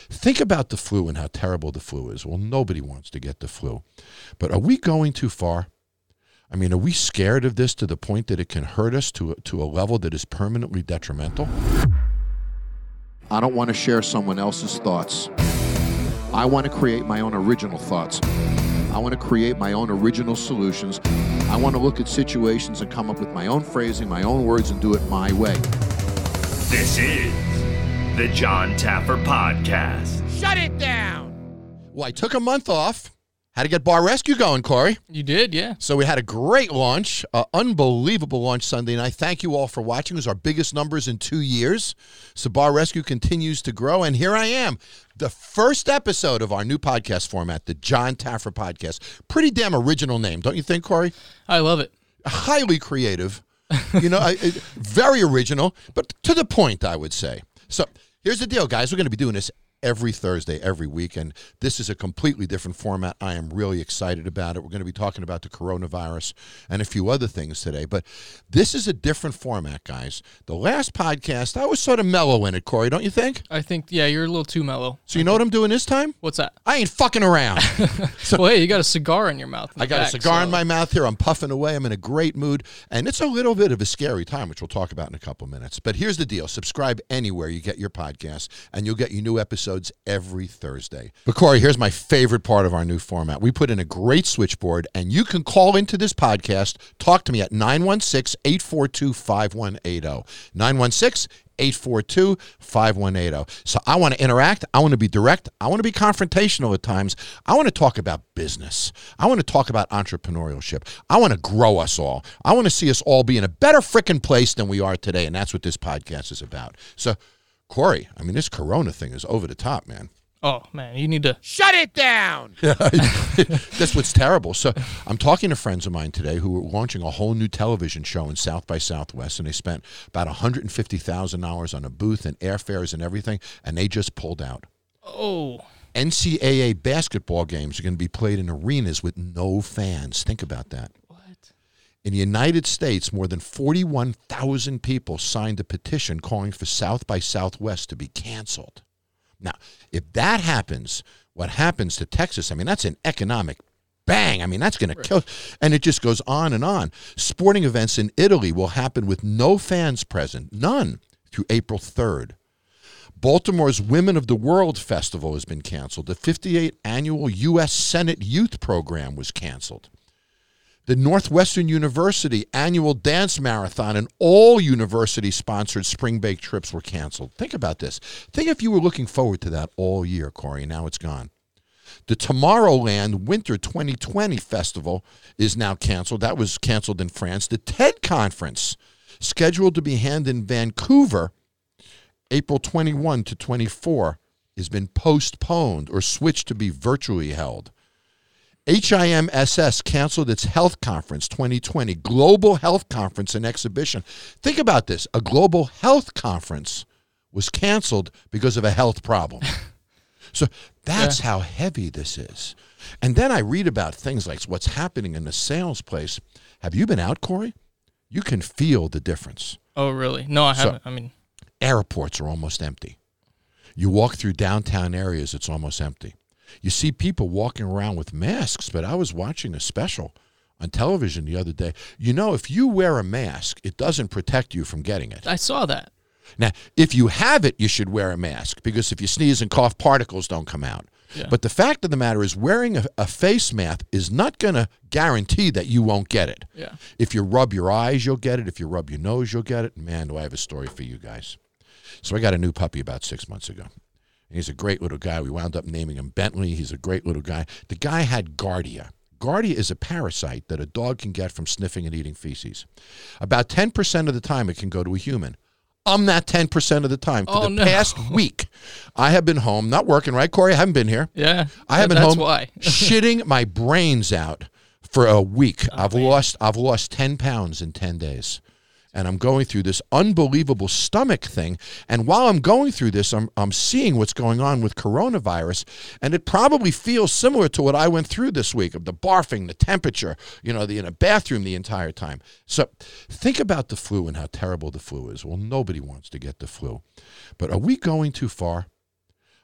think about the flu and how terrible the flu is. Well, nobody wants to get the flu. But are we going too far? I mean, are we scared of this to the point that it can hurt us to a level that is permanently detrimental? I don't want to share someone else's thoughts. I want to create my own original thoughts. I want to create my own original solutions. I want to look at situations and come up with my own phrasing, my own words, and do it my way. This is the John Taffer Podcast. Shut it down! Well, I took a month off. Had to get Bar Rescue going, Corey. You did, yeah. So we had a great launch, unbelievable launch Sunday night. Thank you all for watching. It was our biggest numbers in 2 years. So Bar Rescue continues to grow. And here I am, the first episode of our new podcast format, the John Taffer Podcast. Pretty damn original name, don't you think, Corey? I love it. Highly creative. Very original, but to the point, I would say. So here's the deal, guys. We're going to be doing this every Thursday, every week, and this is a completely different format. I am really excited about it. We're going to be talking about the coronavirus and a few other things today, but this is a different format, guys. The last podcast, I was sort of mellow in it, Corey, don't you think? I think, yeah, you're a little too mellow. So you know what I'm doing this time? What's that? I ain't fucking around. Well, hey, you got a cigar in your mouth. I got a cigar in my mouth here. I'm puffing away. I'm in a great mood, and it's a little bit of a scary time, which we'll talk about in a couple minutes. But here's the deal. Subscribe anywhere you get your podcasts, and you'll get your new episodes every Thursday. But Corey, here's my favorite part of our new format. We put in a great switchboard, and you can call into this podcast. Talk to me at 916-842-5180. 916-842-5180. So I want to interact. I want to be direct. I want to be confrontational at times. I want to talk about business. I want to talk about entrepreneurship. I want to grow us all. I want to see us all be in a better frickin' place than we are today, and that's what this podcast is about. So, Corey, I mean, this corona thing is over the top, man. Oh, man, you need to... Shut it down! That's what's terrible. So I'm talking to friends of mine today who were launching a whole new television show in South by Southwest, and they spent about $150,000 on a booth and airfares and everything, and they just pulled out. Oh. NCAA basketball games are going to be played in arenas with no fans. Think about that. What? In the United States, more than 41,000 people signed a petition calling for South by Southwest to be canceled. Now, if that happens, what happens to Texas, I mean, that's an economic bang. I mean, that's going to kill. And it just goes on and on. Sporting events in Italy will happen with no fans present, none, through April 3rd. Baltimore's Women of the World Festival has been canceled. The 58th annual U.S. Senate Youth Program was canceled. The Northwestern University annual dance marathon and all university-sponsored spring break trips were canceled. Think about this. Think if you were looking forward to that all year, Corey, and now it's gone. The Tomorrowland Winter 2020 Festival is now canceled. That was canceled in France. The TED Conference, scheduled to be held in Vancouver, April 21 to 24, has been postponed or switched to be virtually held. HIMSS canceled its Health Conference 2020, Global Health Conference and Exhibition. Think about this. A global health conference was canceled because of a health problem. So that's how heavy this is. And then I read about things like what's happening in the sales place. Have you been out, Corey? You can feel the difference. Oh, really? No, I haven't. I mean, airports are almost empty. You walk through downtown areas, it's almost empty. You see people walking around with masks, but I was watching a special on television the other day. You know, if you wear a mask, it doesn't protect you from getting it. I saw that. Now, if you have it, you should wear a mask, because if you sneeze and cough, particles don't come out. Yeah. But the fact of the matter is, wearing a face mask is not going to guarantee that you won't get it. Yeah. If you rub your eyes, you'll get it. If you rub your nose, you'll get it. Man, do I have a story for you guys. So I got a new puppy about 6 months ago. He's a great little guy. We wound up naming him Bentley. He's a great little guy. The guy had Giardia. Giardia is a parasite that a dog can get from sniffing and eating feces. About 10% of the time, it can go to a human. I'm that 10% of the time. For the past week, I have been home, not working, right, Corey? I haven't been here. Yeah. I have been that's home why. shitting my brains out for a week. Oh, I've lost 10 pounds in 10 days. And I'm going through this unbelievable stomach thing. And while I'm going through this, I'm seeing what's going on with coronavirus. And it probably feels similar to what I went through this week, of the barfing, the temperature, in a bathroom the entire time. So think about the flu and how terrible the flu is. Well, nobody wants to get the flu. But are we going too far?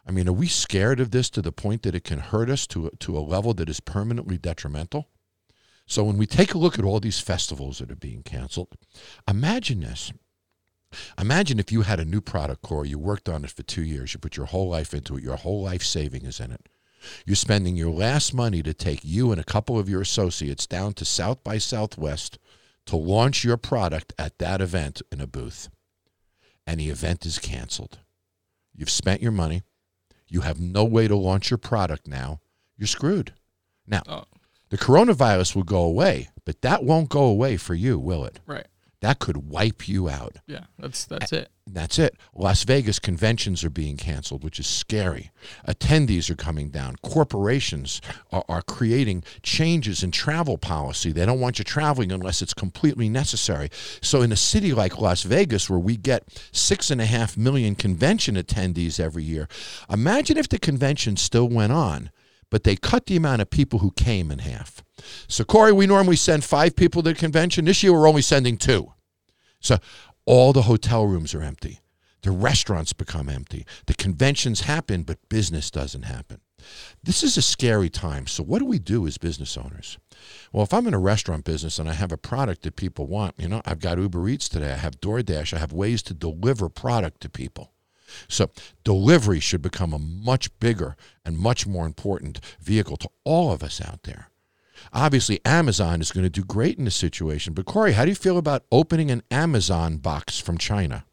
I mean, are we scared of this to the point that it can hurt us to a level that is permanently detrimental? So when we take a look at all these festivals that are being canceled, imagine this. Imagine if you had a new product, Corey, you worked on it for 2 years, you put your whole life into it, your whole life savings in it. You're spending your last money to take you and a couple of your associates down to South by Southwest to launch your product at that event in a booth. And the event is canceled. You've spent your money. You have no way to launch your product now. You're screwed. Now, the coronavirus will go away, but that won't go away for you, will it? Right. That could wipe you out. Yeah, that's it. That's it. Las Vegas conventions are being canceled, which is scary. Attendees are coming down. Corporations are creating changes in travel policy. They don't want you traveling unless it's completely necessary. So in a city like Las Vegas, where we get 6.5 million convention attendees every year, imagine if the convention still went on, but they cut the amount of people who came in half. So, Corey, we normally send 5 people to the convention. This year, we're only sending 2. So all the hotel rooms are empty. The restaurants become empty. The conventions happen, but business doesn't happen. This is a scary time. So what do we do as business owners? Well, if I'm in a restaurant business and I have a product that people want, I've got Uber Eats today. I have DoorDash. I have ways to deliver product to people. So delivery should become a much bigger and much more important vehicle to all of us out there. Obviously, Amazon is going to do great in this situation. But, Corey, how do you feel about opening an Amazon box from China?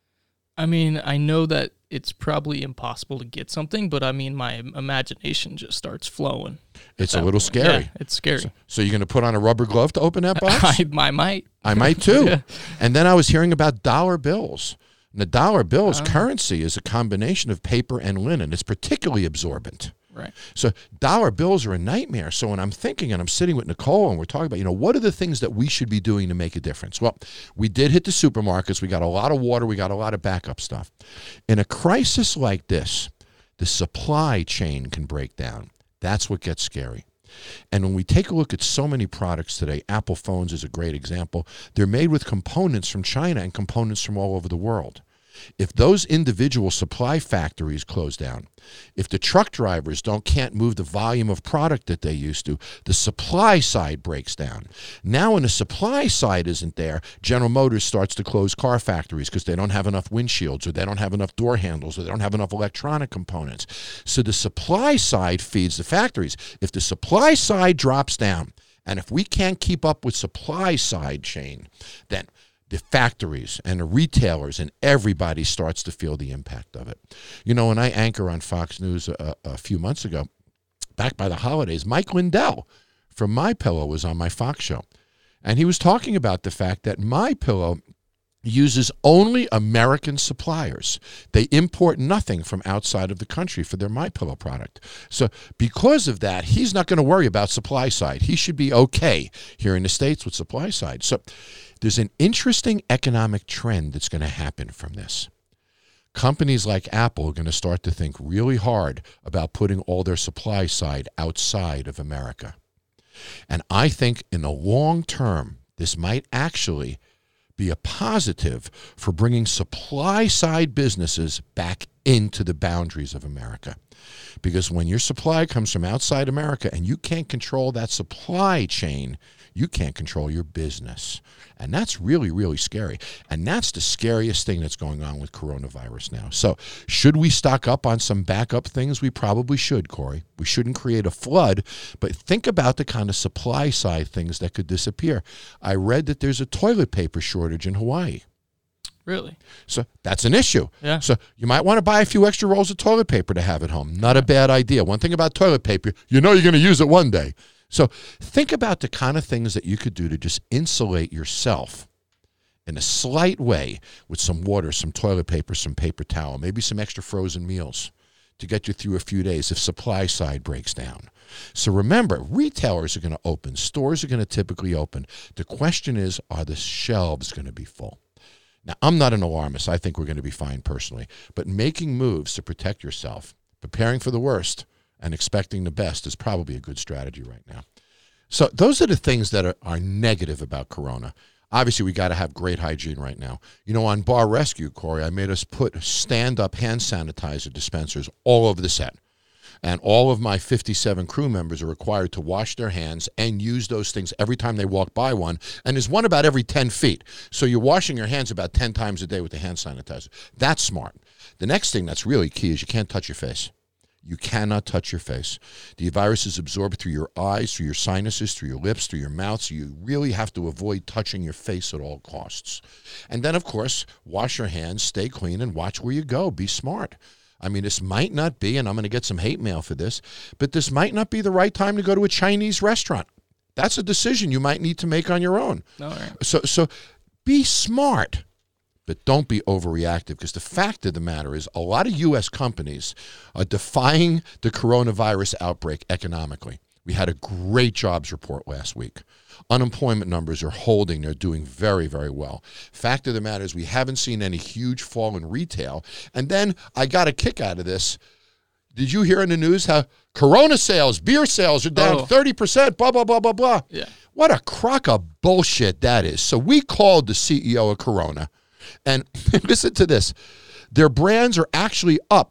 I mean, I know that it's probably impossible to get something, but I mean, my imagination just starts flowing. It's a little scary. Yeah, it's scary. So you're going to put on a rubber glove to open that box? I might. I might too. Yeah. And then I was hearing about dollar bills. And the dollar bill's currency is a combination of paper and linen. It's particularly absorbent. Right. So dollar bills are a nightmare. So when I'm thinking and I'm sitting with Nicole and we're talking about, what are the things that we should be doing to make a difference? Well, we did hit the supermarkets. We got a lot of water. We got a lot of backup stuff. In a crisis like this, the supply chain can break down. That's what gets scary. And when we take a look at so many products today, Apple phones is a great example. They're made with components from China and components from all over the world. If those individual supply factories close down, if the truck drivers can't move the volume of product that they used to, the supply side breaks down. Now when the supply side isn't there, General Motors starts to close car factories because they don't have enough windshields, or they don't have enough door handles, or they don't have enough electronic components. So the supply side feeds the factories. If the supply side drops down, and if we can't keep up with supply side chain, then the factories and the retailers and everybody starts to feel the impact of it. When I anchor on Fox News a few months ago, back by the holidays, Mike Lindell from MyPillow was on my Fox show. And he was talking about the fact that MyPillow uses only American suppliers. They import nothing from outside of the country for their MyPillow product. So because of that, he's not going to worry about supply side. He should be okay here in the States with supply side. So there's an interesting economic trend that's going to happen from this. Companies like Apple are going to start to think really hard about putting all their supply side outside of America. And I think in the long term, this might actually be a positive for bringing supply side businesses back into the boundaries of America. Because when your supply comes from outside America and you can't control that supply chain, you can't control your business. And that's really, really scary. And that's the scariest thing that's going on with coronavirus now. So should we stock up on some backup things? We probably should, Corey. We shouldn't create a flood, but think about the kind of supply side things that could disappear. I read that there's a toilet paper shortage in Hawaii. Really? So that's an issue. Yeah. So you might want to buy a few extra rolls of toilet paper to have at home. Not a bad idea. One thing about toilet paper, you're going to use it one day. So think about the kind of things that you could do to just insulate yourself in a slight way with some water, some toilet paper, some paper towel, maybe some extra frozen meals to get you through a few days if supply side breaks down. So remember, retailers are going to open. Stores are going to typically open. The question is, are the shelves going to be full? Now, I'm not an alarmist. I think we're going to be fine personally. But making moves to protect yourself, preparing for the worst, and expecting the best is probably a good strategy right now. So those are the things that are negative about Corona. Obviously, we got to have great hygiene right now. On Bar Rescue, Corey, I made us put stand-up hand sanitizer dispensers all over the set. And all of my 57 crew members are required to wash their hands and use those things every time they walk by one. And there's one about every 10 feet. So you're washing your hands about 10 times a day with the hand sanitizer. That's smart. The next thing that's really key is you can't touch your face. You cannot touch your face. The virus is absorbed through your eyes, through your sinuses, through your lips, through your mouth. So you really have to avoid touching your face at all costs. And then, of course, wash your hands, stay clean, and watch where you go. Be smart. I mean, this might not be, and I'm going to get some hate mail for this, but this might not be the right time to go to a Chinese restaurant. That's a decision you might need to make on your own. All right. So be smart. But don't be overreactive, because the fact of the matter is a lot of U.S. companies are defying the coronavirus outbreak economically. We had a great jobs report last week. Unemployment numbers are holding. They're doing very, very well. Fact of the matter is we haven't seen any huge fall in retail. And then I got a kick out of this. Did you hear in the news how Corona sales, beer sales are down 30%, blah, blah, blah, blah, blah? Yeah. What a crock of bullshit that is. So we called the CEO of Corona. And listen to this. Their brands are actually up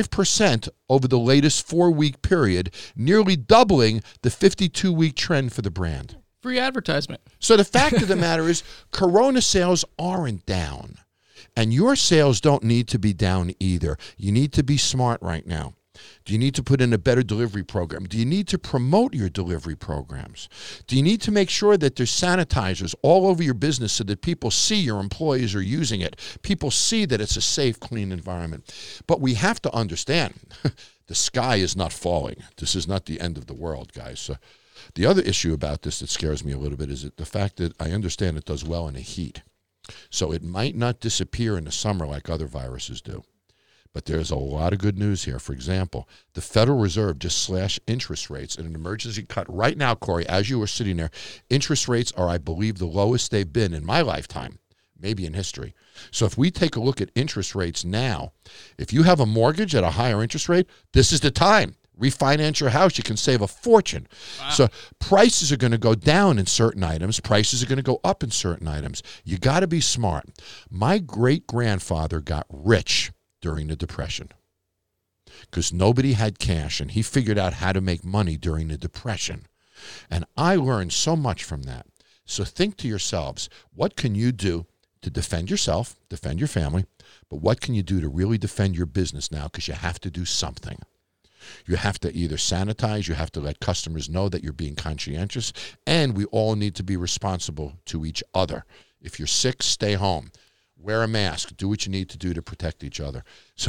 5% over the latest 4-week period, nearly doubling the 52-week trend for the brand. Free advertisement. So the fact of the matter is Corona sales aren't down. And your sales don't need to be down either. You need to be smart right now. Do you need to put in a better delivery program? Do you need to promote your delivery programs? Do you need to make sure that there's sanitizers all over your business so that people see your employees are using it? People see that it's a safe, clean environment. But we have to understand, the sky is not falling. This is not the end of the world, guys. So the other issue about this that scares me a little bit is that the fact that I understand it does well in the heat. So it might not disappear in the summer like other viruses do. But there's a lot of good news here. For example, the Federal Reserve just slashed interest rates in an emergency cut. Right now, Corey, as you were sitting there, interest rates are, I believe, the lowest they've been in my lifetime, maybe in history. So if we take a look at interest rates now, if you have a mortgage at a higher interest rate, this is the time. Refinance your house. You can save a fortune. Wow. So prices are going to go down in certain items. Prices are going to go up in certain items. You got to be smart. My great-grandfather got rich during the Depression because nobody had cash, and he figured out how to make money during the Depression. And I learned so much from that. So think to yourselves, what can you do to defend yourself, defend your family, but what can you do to really defend your business now? Because you have to do something. You have to either sanitize, you have to let customers know that you're being conscientious, and we all need to be responsible to each other. If you're sick, stay home. Wear a mask. Do what you need to do to protect each other.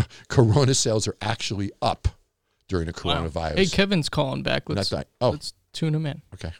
So Corona sales are actually up during the coronavirus. Wow. Hey, Kevin's calling back. Let's tune him in. Okay.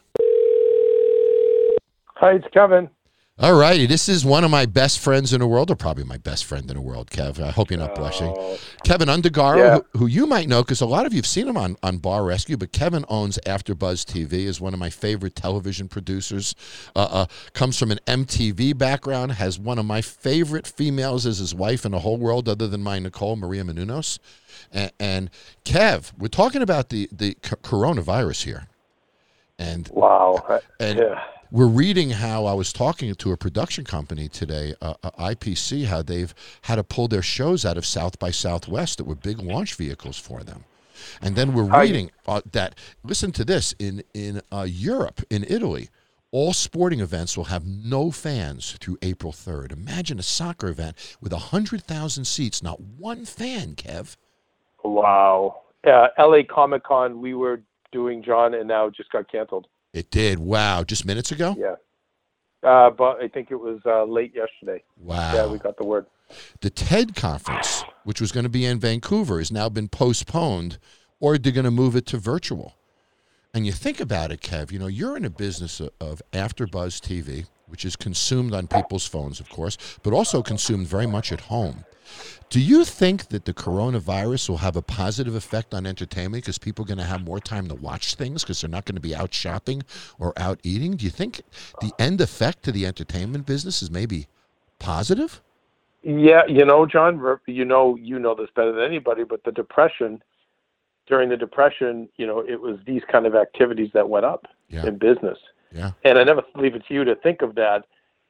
Hi, it's Kevin. All righty. This is one of my best friends in the world, or probably my best friend in the world, Kev. I hope you're not blushing. Kevin Undergaro, yeah. who you might know, because a lot of you have seen him on Bar Rescue, but Kevin owns AfterBuzz TV, is one of my favorite television producers, comes from an MTV background, has one of my favorite females as his wife in the whole world, other than my Nicole, Maria Menounos. And Kev, we're talking about the coronavirus here. And wow. Yeah. We're reading how I was talking to a production company today, IPC, how they've had to pull their shows out of South by Southwest that were big launch vehicles for them. And then we're reading that, listen to this, in Europe, in Italy, all sporting events will have no fans through April 3rd. Imagine a soccer event with 100,000 seats, not one fan, Kev. Wow. LA Comic-Con, we were doing, John, and now just got canceled. It did. Wow. Just minutes ago? Yeah. But I think it was late yesterday. Wow. Yeah, we got the word. The TED conference, which was going to be in Vancouver, has now been postponed, or they're going to move it to virtual. And you think about it, Kev, you're in a business of AfterBuzz TV, which is consumed on people's phones, of course, but also consumed very much at home. Do you think that the coronavirus will have a positive effect on entertainment because people are going to have more time to watch things because they're not going to be out shopping or out eating? Do you think the end effect to the entertainment business is maybe positive? Yeah, John, you know this better than anybody, but during the Depression, it was these kind of activities that went up in business. Yeah. And I never leave it to you to think of that.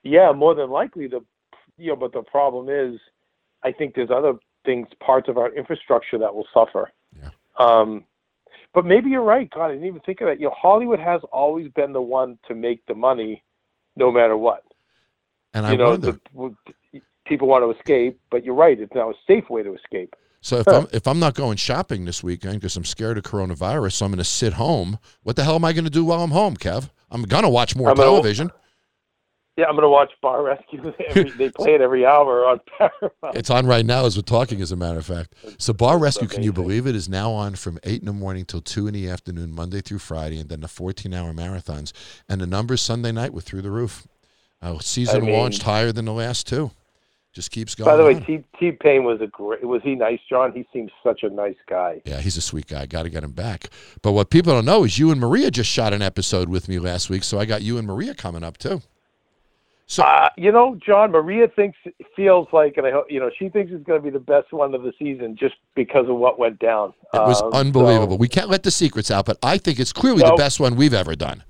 yeah, more than likely but the problem is, I think there's other things, parts of our infrastructure that will suffer. Yeah. But maybe you're right. God, I didn't even think of that. Hollywood has always been the one to make the money, no matter what. And I wonder, people want to escape, but you're right. It's now a safe way to escape. So if I'm not going shopping this weekend because I'm scared of coronavirus, so I'm going to sit home. What the hell am I going to do while I'm home, Kev? I'm going to watch more television. Yeah, I'm going to watch Bar Rescue. They play it every hour on Paramount. It's on right now as we're talking, as a matter of fact. So Bar Rescue, can you believe it, is now on from 8 in the morning till 2 in the afternoon, Monday through Friday, and then the 14-hour marathons. And the numbers Sunday night were through the roof. Season launched higher than the last two. Just keeps going. By the way, on. T-Pain was he nice, John? He seems such a nice guy. Yeah, he's a sweet guy. Got to get him back. But what people don't know is you and Maria just shot an episode with me last week, so I got you and Maria coming up too. So John, Maria feels like, and I hope she thinks it's going to be the best one of the season just because of what went down. It was unbelievable. We can't let the secrets out, but I think it's clearly the best one we've ever done.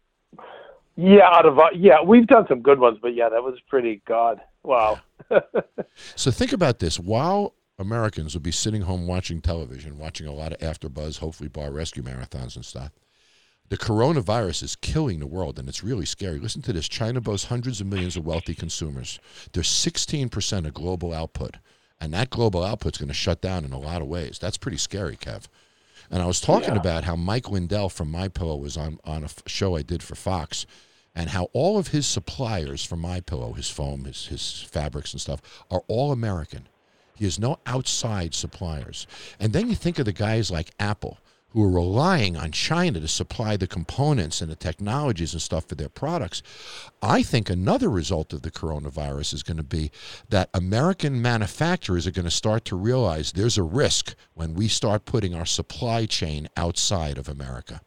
Yeah, we've done some good ones, but yeah, that was pretty God. Wow. So think about this. While Americans will be sitting home watching television, watching a lot of AfterBuzz, hopefully Bar Rescue marathons and stuff, the coronavirus is killing the world, and it's really scary. Listen to this. China boasts hundreds of millions of wealthy consumers. They're 16% of global output, and that global output's going to shut down in a lot of ways. That's pretty scary, Kev. And I was talking about how Mike Lindell from MyPillow was on a show I did for Fox, and how all of his suppliers for MyPillow, his foam, his fabrics and stuff, are all American. He has no outside suppliers. And then you think of the guys like Apple, who are relying on China to supply the components and the technologies and stuff for their products. I think another result of the coronavirus is going to be that American manufacturers are going to start to realize there's a risk when we start putting our supply chain outside of America.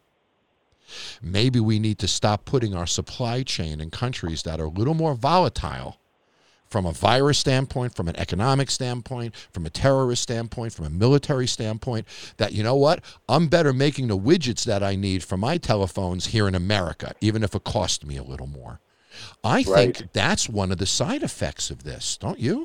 Maybe we need to stop putting our supply chain in countries that are a little more volatile from a virus standpoint, from an economic standpoint, from a terrorist standpoint, from a military standpoint, that, you know what, I'm better making the widgets that I need for my telephones here in America, even if it costs me a little more. I think that's one of the side effects of this, don't you?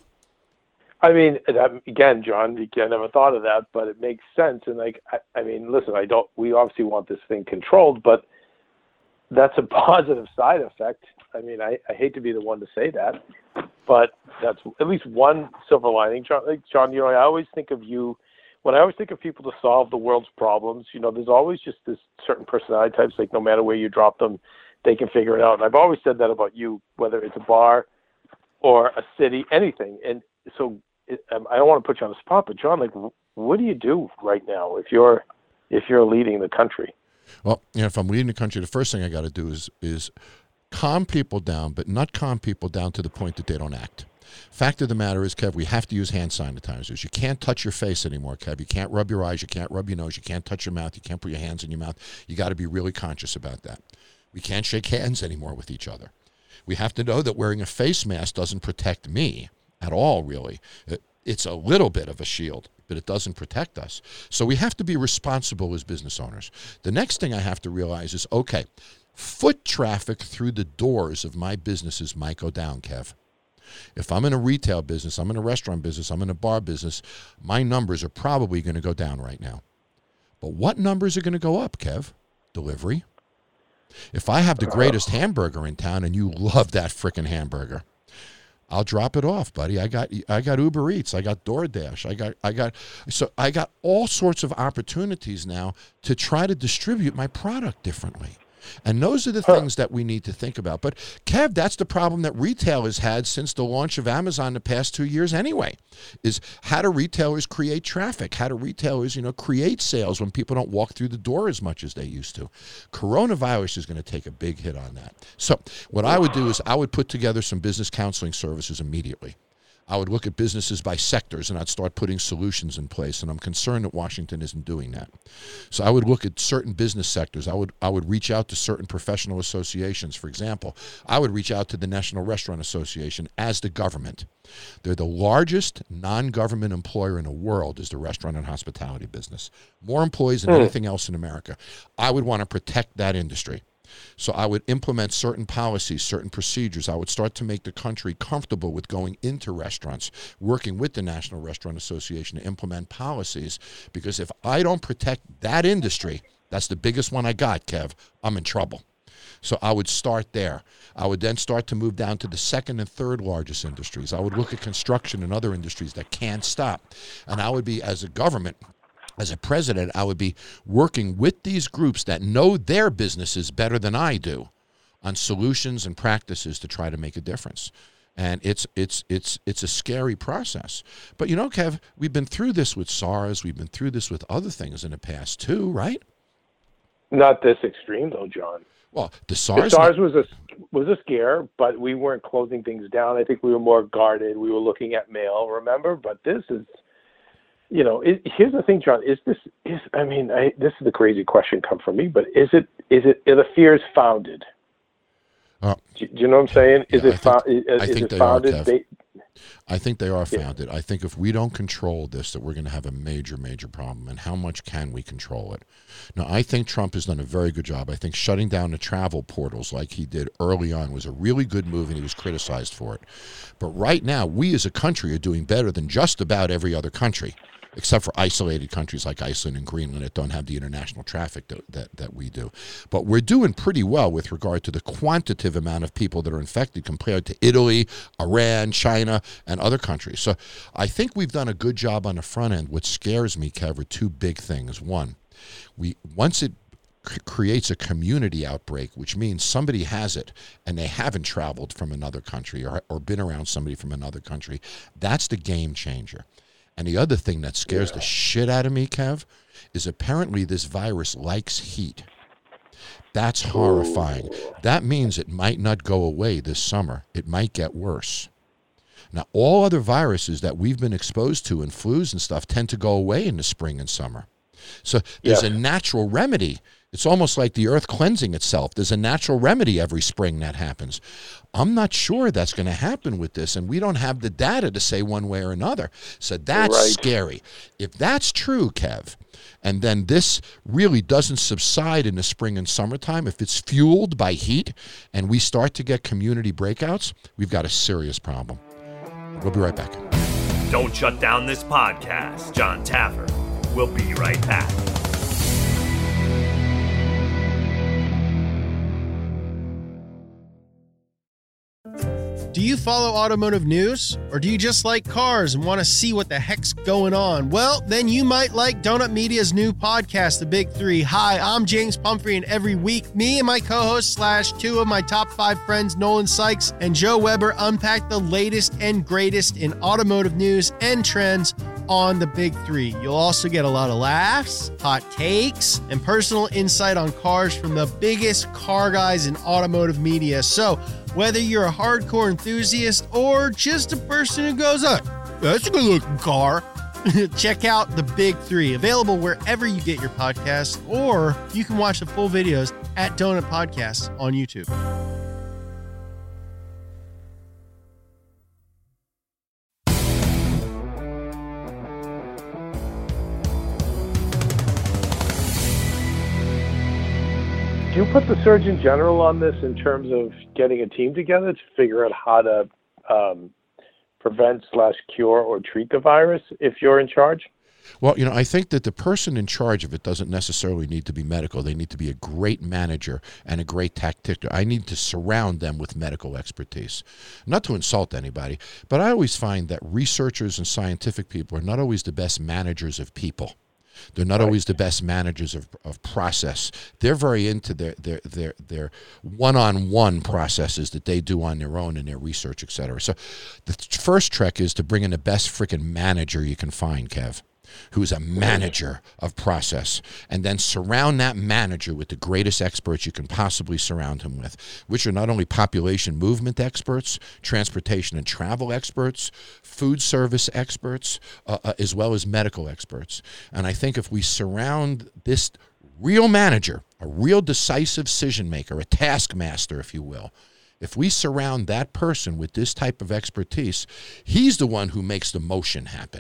I mean, again, John, I never thought of that, but it makes sense. And listen, we obviously want this thing controlled, but that's a positive side effect. I mean, I hate to be the one to say that, but that's at least one silver lining. John, I always think of you, when I always think of people to solve the world's problems, there's always just this certain personality types, like no matter where you drop them, they can figure it out. And I've always said that about you, whether it's a bar or a city, anything. And so I don't want to put you on the spot, but John, what do you do right now if you're leading the country? Well, if I'm leading the country, the first thing I got to do is calm people down, but not calm people down to the point that they don't act. Fact of the matter is, Kev, we have to use hand sanitizers. You can't touch your face anymore, Kev. You can't rub your eyes. You can't rub your nose. You can't touch your mouth. You can't put your hands in your mouth. You got to be really conscious about that. We can't shake hands anymore with each other. We have to know that wearing a face mask doesn't protect me at all, really. It's a little bit of a shield, but it doesn't protect us. So we have to be responsible as business owners. The next thing I have to realize is, okay, foot traffic through the doors of my businesses might go down, Kev. If I'm in a retail business, I'm in a restaurant business, I'm in a bar business, my numbers are probably going to go down right now. But what numbers are going to go up, Kev? Delivery. If I have the greatest hamburger in town and you love that frickin' hamburger, I'll drop it off, buddy. I got Uber Eats. I got DoorDash. I got all sorts of opportunities now to try to distribute my product differently. And those are the things that we need to think about. But, Kev, that's the problem that retail has had since the launch of Amazon the past 2 years anyway, is how do retailers create traffic? How do retailers, create sales when people don't walk through the door as much as they used to? Coronavirus is going to take a big hit on that. So what I would do is I would put together some business counseling services immediately. I would look at businesses by sectors, and I'd start putting solutions in place, and I'm concerned that Washington isn't doing that. So I would look at certain business sectors. I would reach out to certain professional associations. For example, I would reach out to the National Restaurant Association as the government. They're the largest non-government employer in the world is the restaurant and hospitality business. More employees than anything else in America. I would want to protect that industry. So I would implement certain policies, certain procedures. I would start to make the country comfortable with going into restaurants, working with the National Restaurant Association to implement policies. Because if I don't protect that industry, that's the biggest one I got, Kev, I'm in trouble. So I would start there. I would then start to move down to the second and third largest industries. I would look at construction and other industries that can't stop. And I would be, as a government, as a president, I would be working with these groups that know their businesses better than I do on solutions and practices to try to make a difference. And it's a scary process. But, you know, Kev, we've been through this with SARS. We've been through this with other things in the past, too, right? Not this extreme, though, John. Well, the SARS was a scare, but we weren't closing things down. I think we were more guarded. We were looking at mail, remember? But this is, you know, here's the thing, John. This is the crazy question come from me, but are the fears founded? Do you know what I'm saying? Yeah, I think they founded? I think they are founded. I think if we don't control this, that we're going to have a major, major problem. And how much can we control it? Now, I think Trump has done a very good job. I think shutting down the travel portals like he did early on was a really good move, and he was criticized for it. But right now, we as a country are doing better than just about every other country, except for isolated countries like Iceland and Greenland that don't have the international traffic that we do. But we're doing pretty well with regard to the quantitative amount of people that are infected compared to Italy, Iran, China, and other countries. So I think we've done a good job on the front end. What scares me, Kev, are two big things. One, once it creates a community outbreak, which means somebody has it and they haven't traveled from another country or been around somebody from another country, that's the game changer. And the other thing that scares the shit out of me, Kev, is apparently this virus likes heat. That's horrifying. That means it might not go away this summer. It might get worse. Now, all other viruses that we've been exposed to and flus and stuff tend to go away in the spring and summer. So there's a natural remedy. It's almost like the earth cleansing itself. There's a natural remedy every spring that happens. I'm not sure that's going to happen with this, and we don't have the data to say one way or another. So that's scary. If that's true, Kev, and then this really doesn't subside in the spring and summertime, if it's fueled by heat and we start to get community breakouts, we've got a serious problem. We'll be right back. Don't shut down this podcast. John Taffer. We'll be right back. Do you follow automotive news? Or do you just like cars and want to see what the heck's going on? Well, then you might like Donut Media's new podcast, The Big Three. Hi, I'm James Pumphrey, and every week, me and my co-host / two of my top 5 friends, Nolan Sykes and Joe Weber, unpack the latest and greatest in automotive news and trends on The Big Three. You'll also get a lot of laughs, hot takes, and personal insight on cars from the biggest car guys in automotive media. So, whether you're a hardcore enthusiast or just a person who goes, that's a good looking car, check out The Big Three, available wherever you get your podcasts, or you can watch the full videos at Donut Podcasts on YouTube. Do you put the Surgeon General on this in terms of getting a team together to figure out how to prevent / cure or treat the virus if you're in charge? Well, you know, I think that the person in charge of it doesn't necessarily need to be medical. They need to be a great manager and a great tactician. I need to surround them with medical expertise. Not to insult anybody, but I always find that researchers and scientific people are not always the best managers of people. They're not always the best managers of process. They're very into their one-on-one processes that they do on their own in their research, et cetera. So the first trek is to bring in the best freaking manager you can find, Kev, who's a manager of process, and then surround that manager with the greatest experts you can possibly surround him with, which are not only population movement experts, transportation and travel experts, food service experts, as well as medical experts. And I think if we surround this real manager, a real decisive decision maker, a taskmaster, if you will, if we surround that person with this type of expertise, he's the one who makes the motion happen.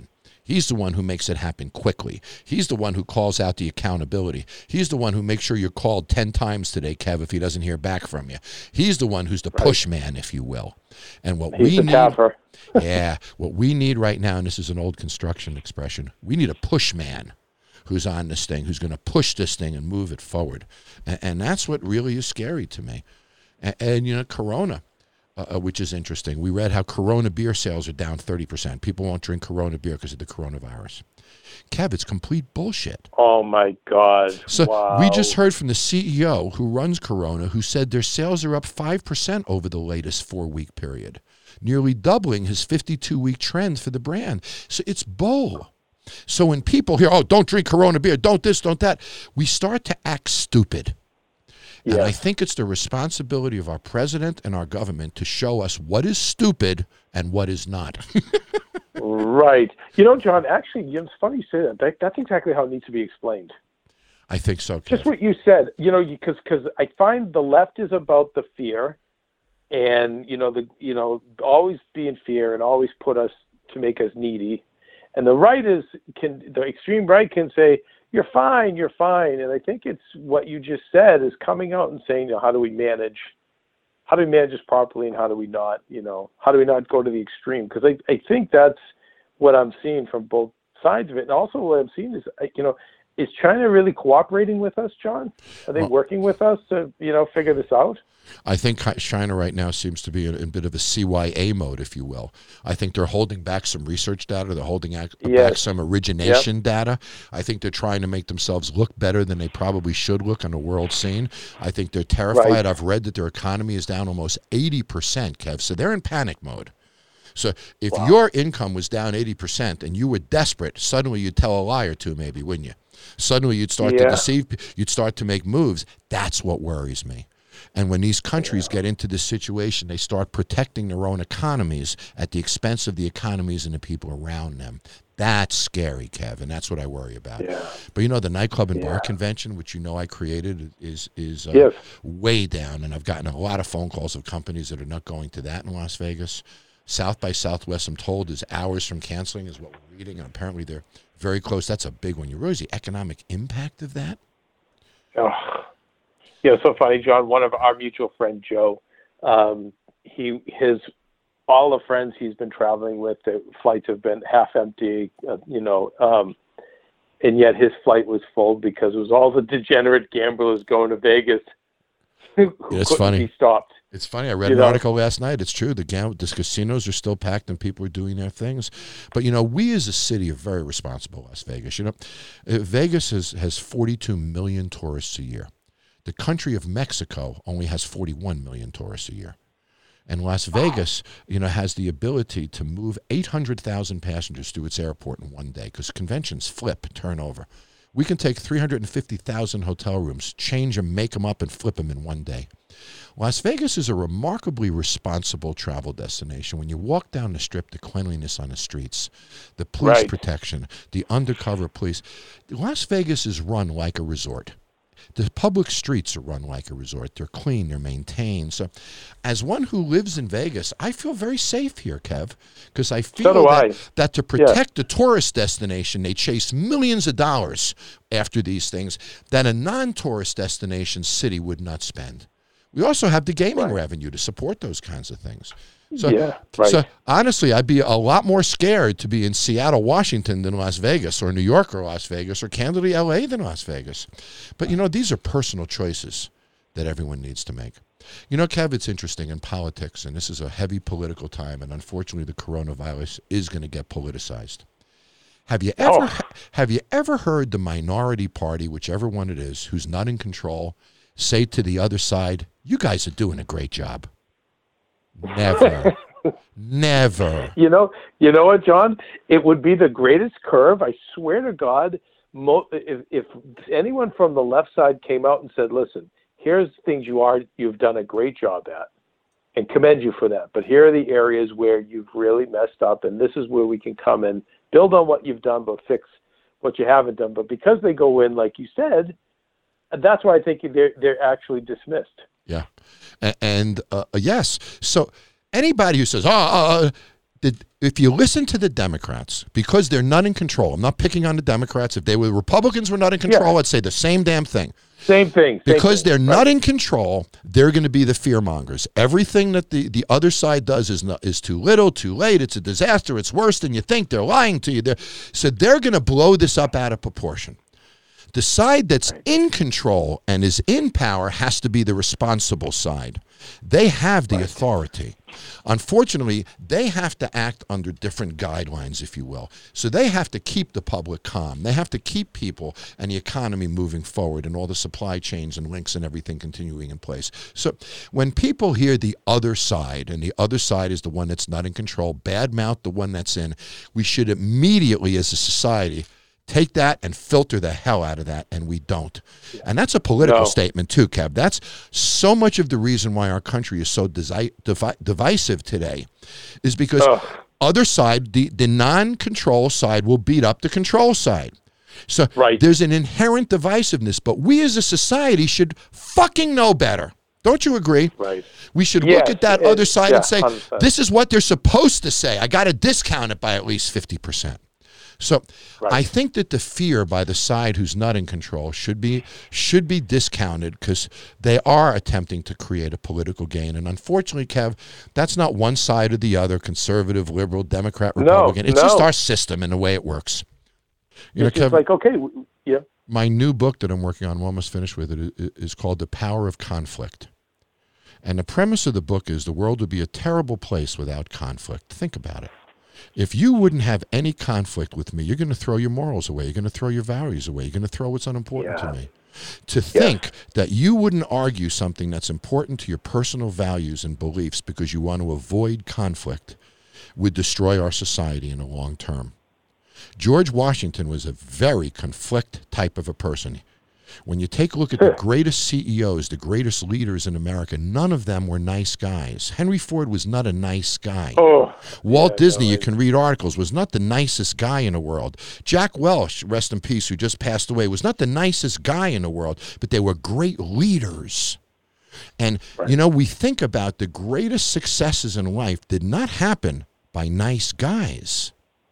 He's the one who makes it happen quickly. He's the one who calls out the accountability. He's the one who makes sure you're called 10 times today, Kev, if he doesn't hear back from you. He's the one who's the push man, if you will. And what He's we the need, tapper. yeah, what we need right now, and this is an old construction expression, we need a push man who's on this thing, who's going to push this thing and move it forward. And that's what really is scary to me. And you know, Corona, which is interesting. We read how Corona beer sales are down 30%. People won't drink Corona beer because of the coronavirus. Kev, it's complete bullshit. Oh, my God. So wow. we just heard from the CEO who runs Corona, who said their sales are up 5% over the latest 4-week period, nearly doubling his 52-week trend for the brand. So it's bull. So when people hear, oh, don't drink Corona beer, don't this, don't that, we start to act stupid. Yes. And I think it's the responsibility of our president and our government to show us what is stupid and what is not. Right. You know, John, actually, it's funny you say that. That's exactly how it needs to be explained. I think so, Kev. Just what you said, you know, because I find the left is about the fear and, always be in fear and always put us to make us needy. And the right the extreme right can say, you're fine. And I think it's what you just said is coming out and saying, how do we manage this properly and how do we not go to the extreme? Because I think that's what I'm seeing from both sides of it. And also what I'm seeing is, is China really cooperating with us, John? Are they working with us to, figure this out? I think China right now seems to be in a bit of a CYA mode, if you will. I think they're holding back some research data. They're holding back some origination data. I think they're trying to make themselves look better than they probably should look on the world scene. I think they're terrified. Right. I've read that their economy is down almost 80%, Kev. So they're in panic mode. So if your income was down 80% and you were desperate, suddenly you'd tell a lie or two maybe, wouldn't you? Suddenly you'd start to deceive. You'd start to make moves. That's what worries me. And when these countries get into this situation, they start protecting their own economies at the expense of the economies and the people around them. That's scary, Kev, and that's what I worry about. Yeah. But the nightclub and bar convention, which I created, is way down, and I've gotten a lot of phone calls of companies that are not going to that in Las Vegas. South by Southwest, I'm told, is hours from canceling, is what we're reading, and apparently they're very close. That's a big one. You realize the economic impact of that? Oh. So funny, John. One of our mutual friend, Joe, all the friends he's been traveling with, the flights have been half empty, and yet his flight was full because it was all the degenerate gamblers going to Vegas who couldn't be stopped. It's funny. I read an article last night. It's true. The casinos are still packed and people are doing their things. But, we as a city are very responsible, Las Vegas. Vegas has 42 million tourists a year. The country of Mexico only has 41 million tourists a year. And Las Vegas, has the ability to move 800,000 passengers through its airport in one day because conventions flip, turn over. We can take 350,000 hotel rooms, change them, make them up, and flip them in one day. Las Vegas is a remarkably responsible travel destination. When you walk down the strip, the cleanliness on the streets, the police protection, the undercover police. Las Vegas is run like a resort. The public streets are run like a resort. They're clean. They're maintained. So as one who lives in Vegas, I feel very safe here, Kev, because I feel that to protect the tourist destination, they chase millions of dollars after these things that a non-tourist destination city would not spend. We also have the gaming revenue to support those kinds of things. So honestly, I'd be a lot more scared to be in Seattle, Washington than Las Vegas, or New York or Las Vegas, or candidly LA than Las Vegas. But, these are personal choices that everyone needs to make. Kev, it's interesting in politics, and this is a heavy political time, and unfortunately the coronavirus is going to get politicized. Have you ever heard the minority party, whichever one it is, who's not in control, say to the other side, you guys are doing a great job? Never. Never. You know what, John? It would be the greatest curve. I swear to God, if anyone from the left side came out and said, listen, here's things you've done a great job at and commend you for that. But here are the areas where you've really messed up, and this is where we can come and build on what you've done, but fix what you haven't done. But because they go in, like you said, that's why I think they're actually dismissed. Yeah. And yes. So anybody who says, if you listen to the Democrats, because they're not in control, I'm not picking on the Democrats. If they were Republicans were not in control, I'd say the same damn thing. Same thing. Because they're not in control, they're going to be the fearmongers. Everything that the other side does is too little, too late. It's a disaster. It's worse than you think. They're lying to you. So they're going to blow this up out of proportion. The side that's in control and is in power has to be the responsible side. They have the authority. Unfortunately, they have to act under different guidelines, if you will. So they have to keep the public calm. They have to keep people and the economy moving forward and all the supply chains and links and everything continuing in place. So when people hear the other side, and the other side is the one that's not in control, badmouth the one that's in, we should immediately, as a society, take that and filter the hell out of that, and we don't. And that's a political statement too, Kev. That's so much of the reason why our country is so divisive today, is because other side, the non-control side will beat up the control side. So there's an inherent divisiveness, but we as a society should fucking know better. Don't you agree? Right. We should look at that other side and say, 100%. This is what they're supposed to say. I got to discount it by at least 50%. So I think that the fear by the side who's not in control should be discounted, because they are attempting to create a political gain. And unfortunately, Kev, that's not one side or the other, conservative, liberal, Democrat, Republican. It's just our system and the way it works. It's Kev, like, okay, yeah. My new book that I'm working on, I'm almost finished with it, is called The Power of Conflict. And the premise of the book is the world would be a terrible place without conflict. Think about it. If you wouldn't have any conflict with me, you're going to throw your morals away. You're going to throw your values away. You're going to throw what's unimportant to me. To think that you wouldn't argue something that's important to your personal values and beliefs because you want to avoid conflict would destroy our society in the long term. George Washington was a very conflict type of a person. When you take a look at the greatest CEOs, the greatest leaders in America, none of them were nice guys. Henry Ford was not a nice guy. Walt Disney, you can read articles, was not the nicest guy in the world. Jack Welch, rest in peace, who just passed away, was not the nicest guy in the world, but they were great leaders. And, we think about the greatest successes in life did not happen by nice guys.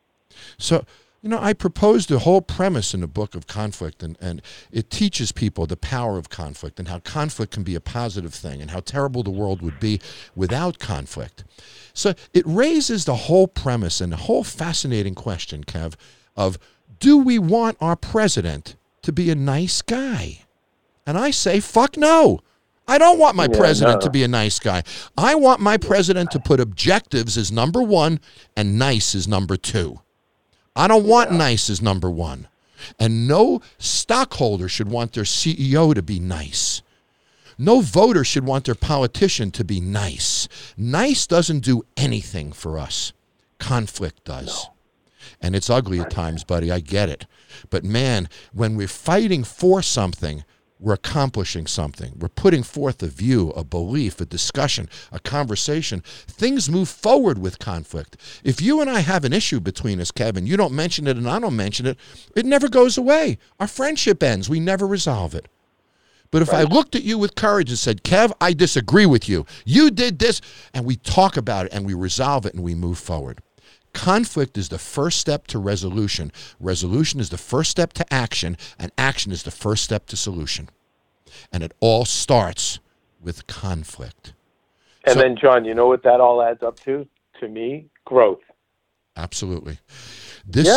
So, I proposed the whole premise in the book of conflict, and it teaches people the power of conflict and how conflict can be a positive thing and how terrible the world would be without conflict. So it raises the whole premise and the whole fascinating question, Kev, of do we want our president to be a nice guy? And I say, fuck no. I don't want my president to be a nice guy. I want my president to put objectives as number one and nice as number two. I don't want nice as number one. And no stockholder should want their CEO to be nice. No voter should want their politician to be nice. Nice doesn't do anything for us. Conflict does. And it's ugly at times, buddy. I get it. But man, when we're fighting for something, we're accomplishing something. We're putting forth a view, a belief, a discussion, a conversation. Things move forward with conflict. If you and I have an issue between us, Kevin, you don't mention it and I don't mention it, it never goes away. Our friendship ends. We never resolve it. But if I looked at you with courage and said, Kev, I disagree with you. You did this. And we talk about it and we resolve it and we move forward. Conflict is the first step to resolution. Resolution is the first step to action, and action is the first step to solution. And it all starts with conflict. And then, John, you know what that all adds up to? To me, growth. Absolutely. This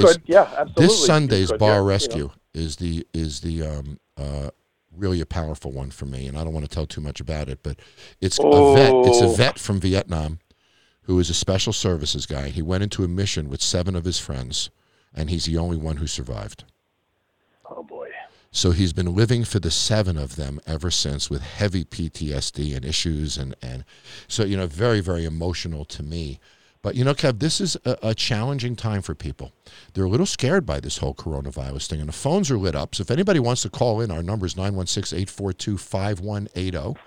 Sunday's Bar Rescue is really a powerful one for me, and I don't want to tell too much about it, but it's a vet. It's a vet from Vietnam who is a special services guy. He went into a mission with 7 of his friends, and he's the only one who survived. Oh, boy. So he's been living for the 7 of them ever since with heavy PTSD and issues. And so, very, very emotional to me. But, Kev, this is a challenging time for people. They're a little scared by this whole coronavirus thing, and the phones are lit up. So if anybody wants to call in, our number is 916-842-5180.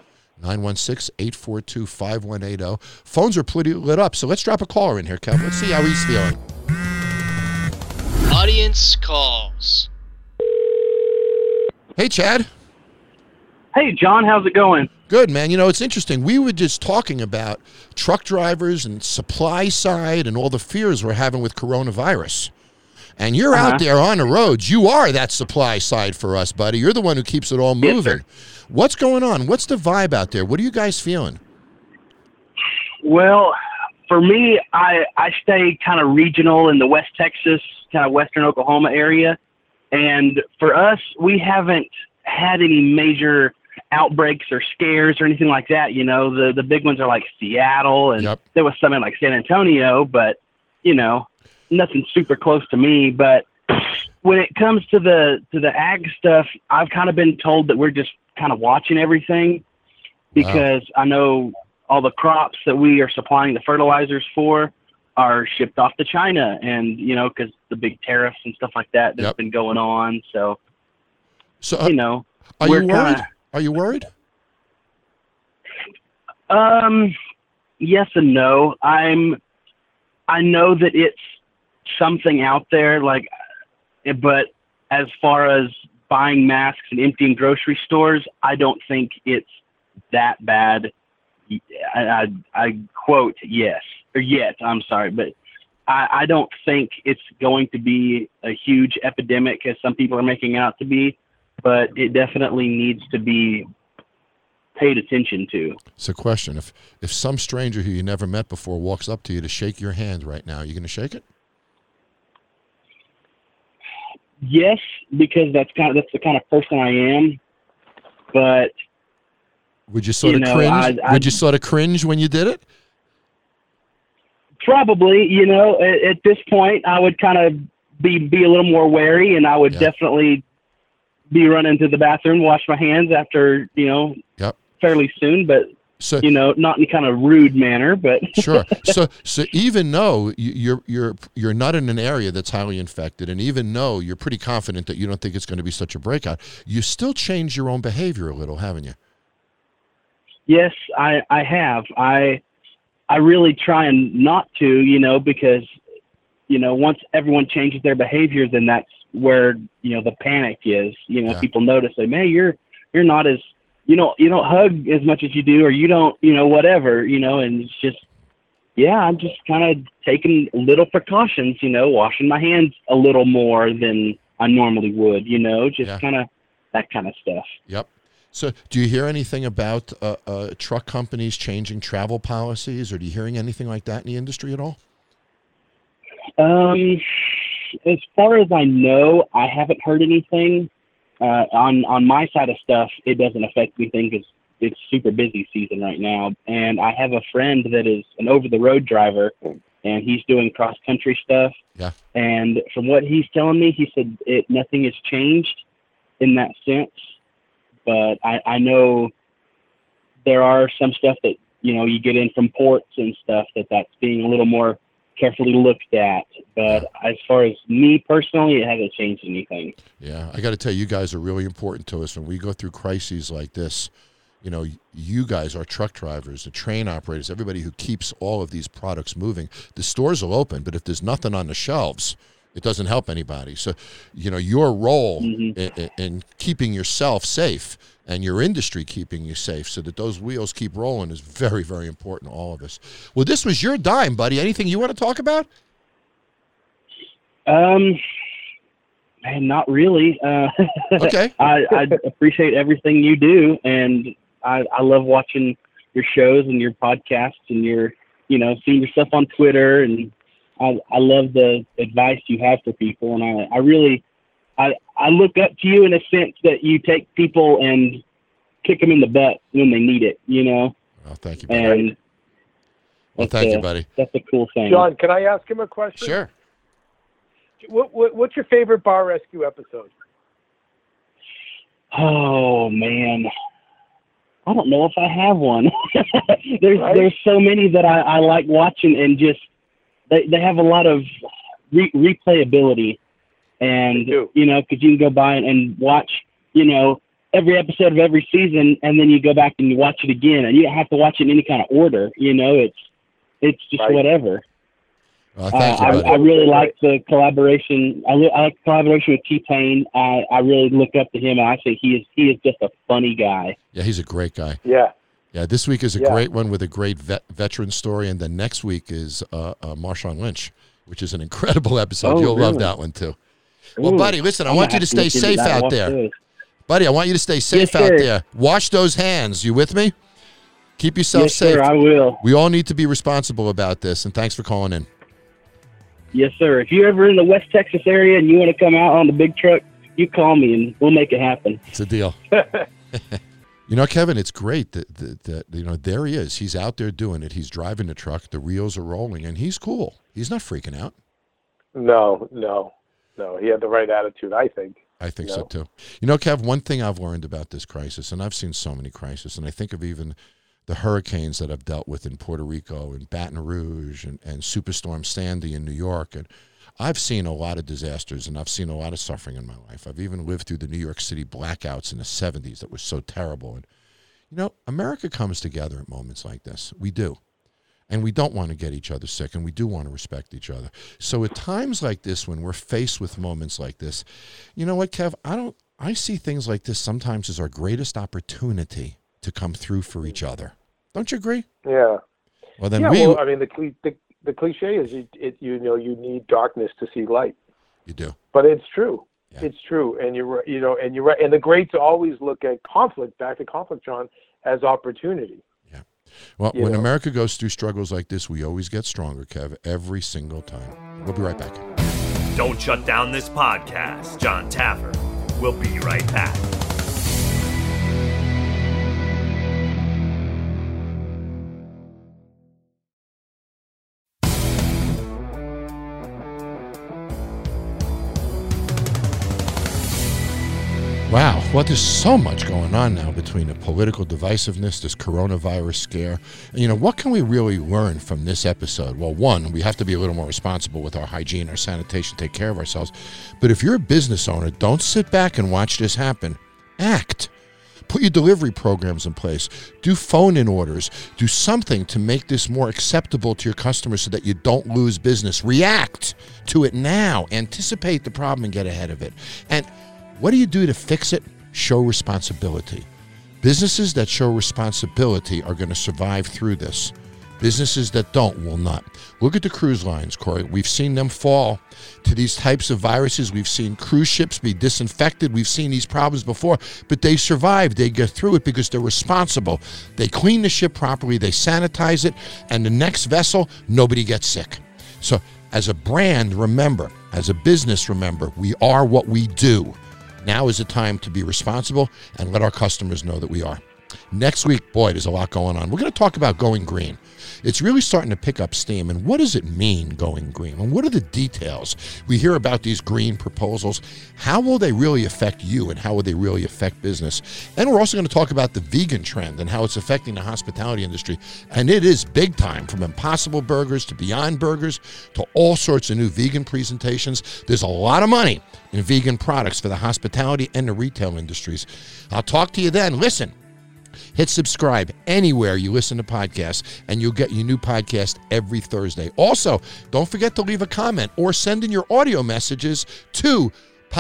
916-842-5180. Phones are pretty lit up, so let's drop a caller in here, Kev. Let's see how he's feeling. Audience calls. Hey, Chad. Hey, John. How's it going? Good, man. You know, it's interesting. We were just talking about truck drivers and supply side and all the fears we're having with coronavirus. And you're out there on the roads. You are that supply side for us, buddy. You're the one who keeps it all moving. What's going on? What's the vibe out there? What are you guys feeling? Well, for me, I stay kind of regional in the West Texas, kind of western Oklahoma area. And for us, we haven't had any major outbreaks or scares or anything like that. You know, the big ones are like Seattle, and there was some in like San Antonio, but, you know, nothing super close to me. But when it comes to the ag stuff, I've kind of been told that we're just kind of watching everything because I know all the crops that we are supplying the fertilizers for are shipped off to China, and, you know, because the big tariffs and stuff like that that's been going on. So you know, are you worried? Are you worried? Yes and no. I know that it's something out there, like, but as far as buying masks and emptying grocery stores, I don't think it's that bad. I quote yes, or yet, I'm sorry, but I don't think it's going to be a huge epidemic as some people are making it out to be, but it definitely needs to be paid attention to. It's a question. If some stranger who you never met before walks up to you to shake your hand right now, are you going to shake it? Yes, because that's the kind of person I am, but would you sort of cringe? Would you sort of cringe when you did it? Probably, you know, at this point, I would kind of be a little more wary, and I would definitely be running to the bathroom, wash my hands after, you know, fairly soon, but, you know, not in kind of rude manner, but. Sure. So even though you're not in an area that's highly infected, and even though you're pretty confident that you don't think it's going to be such a breakout, you still change your own behavior a little, haven't you? Yes, I have. I really try and not to, you know, because, you know, once everyone changes their behavior, then that's where, you know, the panic is. You know, people notice, like, man, you're not as, you don't hug as much as you do, or you don't, you know, whatever, you know, and it's just, I'm just kind of taking little precautions, you know, washing my hands a little more than I normally would, you know, just kind of that kind of stuff. Yep. So do you hear anything about truck companies changing travel policies, or do you hearing anything like that in the industry at all? As far as I know, I haven't heard anything. On my side of stuff, it doesn't affect anything because it's super busy season right now. And I have a friend that is an over-the-road driver, and he's doing cross-country stuff. Yeah. And from what he's telling me, he said nothing has changed in that sense. But I know there are some stuff that, you know, you get in from ports and stuff that's being a little more carefully looked at. But as far as me personally, it hasn't changed anything. Yeah, I got to tell you guys are really important to us when we go through crises like this. You know, you guys are truck drivers, the train operators, everybody who keeps all of these products moving. The stores will open, but if there's nothing on the shelves, it doesn't help anybody. So, you know, your role in keeping yourself safe and your industry keeping you safe so that those wheels keep rolling is very, very important to all of us. Well, this was your dime, buddy. Anything you want to talk about? Man, not really. Okay. I appreciate everything you do, and I love watching your shows and your podcasts and your, you know, seeing your stuff on Twitter, and I love the advice you have for people, and I really look up to you in a sense that you take people and kick them in the butt when they need it, you know? Oh, thank you, buddy. And thank you, buddy. That's a cool thing. John, can I ask him a question? Sure. What's your favorite Bar Rescue episode? Oh, man. I don't know if I have one. There's so many that I like watching, and just they have a lot of replayability, and you know, because you can go by and watch, you know, every episode of every season, and then you go back and you watch it again, and you don't have to watch it in any kind of order. You know, it's just whatever. Thank you, buddy. I really like the collaboration. I like the collaboration with T-Pain. I really look up to him, and I say he is just a funny guy. Yeah, he's a great guy. Yeah. Yeah, this week is a great one with a great veteran story, and then next week is Marshawn Lynch, which is an incredible episode. Oh, You'll really? love that one too. Well, buddy, listen, I want you to stay safe out there. Buddy, I want you to stay safe out there. Wash those hands. You with me? Keep yourself safe. Yes, sir, I will. We all need to be responsible about this, and thanks for calling in. Yes, sir. If you're ever in the West Texas area and you want to come out on the big truck, you call me and we'll make it happen. It's a deal. You know, Kevin, it's great that you know, there he is. He's out there doing it. He's driving the truck. The wheels are rolling, and he's cool. He's not freaking out. No. He had the right attitude, I think. I think so, too. You know, Kev, one thing I've learned about this crisis, and I've seen so many crises, and I think of even the hurricanes that I've dealt with in Puerto Rico and Baton Rouge and Superstorm Sandy in New York, and I've seen a lot of disasters, and I've seen a lot of suffering in my life. I've even lived through the New York City blackouts in the 70s that were so terrible. And, you know, America comes together at moments like this. We do. And we don't want to get each other sick, and we do want to respect each other. So at times like this, when we're faced with moments like this, you know what, Kev? I see things like this sometimes as our greatest opportunity to come through for each other. Don't you agree? Yeah. Well, then I mean, the cliche is you need darkness to see light. You do. But it's true. Yeah. It's true, and you're right. And the greats always look at conflict, John, as opportunity. Yeah. Well, when America goes through struggles like this, we always get stronger, Kev, every single time. We'll be right back. Don't shut down this podcast. John Taffer will be right back. Wow. Well, there's so much going on now between the political divisiveness, this coronavirus scare. And, you know, what can we really learn from this episode? Well, one, we have to be a little more responsible with our hygiene, our sanitation, take care of ourselves. But if you're a business owner, don't sit back and watch this happen. Act. Put your delivery programs in place. Do phone-in orders. Do something to make this more acceptable to your customers so that you don't lose business. React to it now. Anticipate the problem and get ahead of it. And what do you do to fix it? Show responsibility. Businesses that show responsibility are going to survive through this. Businesses that don't will not. Look at the cruise lines, Corey. We've seen them fall to these types of viruses. We've seen cruise ships be disinfected. We've seen these problems before, but they survive. They get through it because they're responsible. They clean the ship properly. They sanitize it, and the next vessel, nobody gets sick. So as a brand, remember, as a business, remember, we are what we do. Now is the time to be responsible and let our customers know that we are. Next week, boy, there's a lot going on. We're going to talk about going green. It's really starting to pick up steam. And what does it mean, going green? And what are the details? We hear about these green proposals. How will they really affect you, and how will they really affect business? And we're also going to talk about the vegan trend and how it's affecting the hospitality industry. And it is big time, from Impossible Burgers to Beyond Burgers to all sorts of new vegan presentations. There's a lot of money in vegan products for the hospitality and the retail industries. I'll talk to you then. Listen. Hit subscribe anywhere you listen to podcasts, and you'll get your new podcast every Thursday. Also, don't forget to leave a comment or send in your audio messages to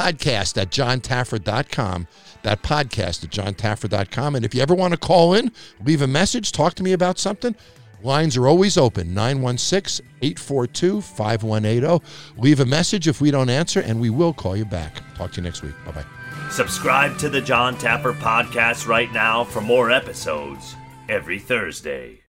podcast@johntaffer.com. That podcast@johntaffer.com. And if you ever want to call in, leave a message, talk to me about something, lines are always open, 916-842-5180. Leave a message if we don't answer, and we will call you back. Talk to you next week. Bye-bye. Subscribe to the John Taffer podcast right now for more episodes every Thursday.